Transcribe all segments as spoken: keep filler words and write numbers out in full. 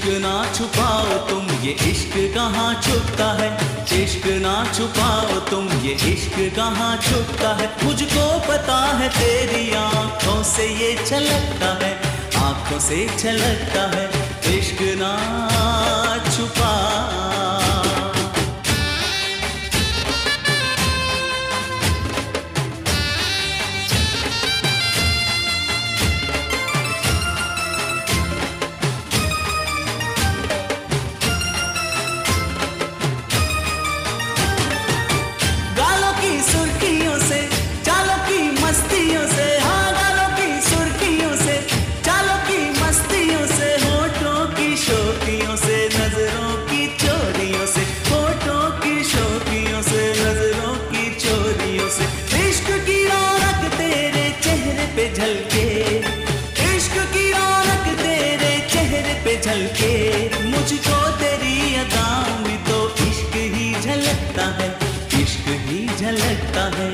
ना छुपाओ तुम, ये इश्क कहाँ छुपता है। इश्क ना छुपाओ तुम, ये इश्क कहाँ छुपता है। मुझको पता है तेरी आंखों से ये छलकता है, आंखों से छलकता है। इश्क ना छुपा। झलके इश्क की रौनक तेरे चेहरे पे झलके, मुझको तेरी अदाओं में तो इश्क ही झलकता है, इश्क ही झलकता है।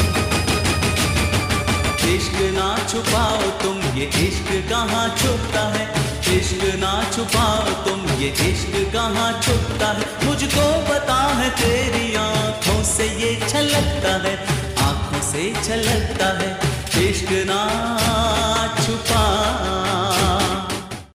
इश्क ना छुपाओ तुम, ये इश्क कहाँ छुपता है। इश्क ना छुपाओ तुम, ये इश्क कहाँ छुपता है। मुझको पता है तेरी आंखों से ये छलकता है, आंखों से छलकता है। इश्क ना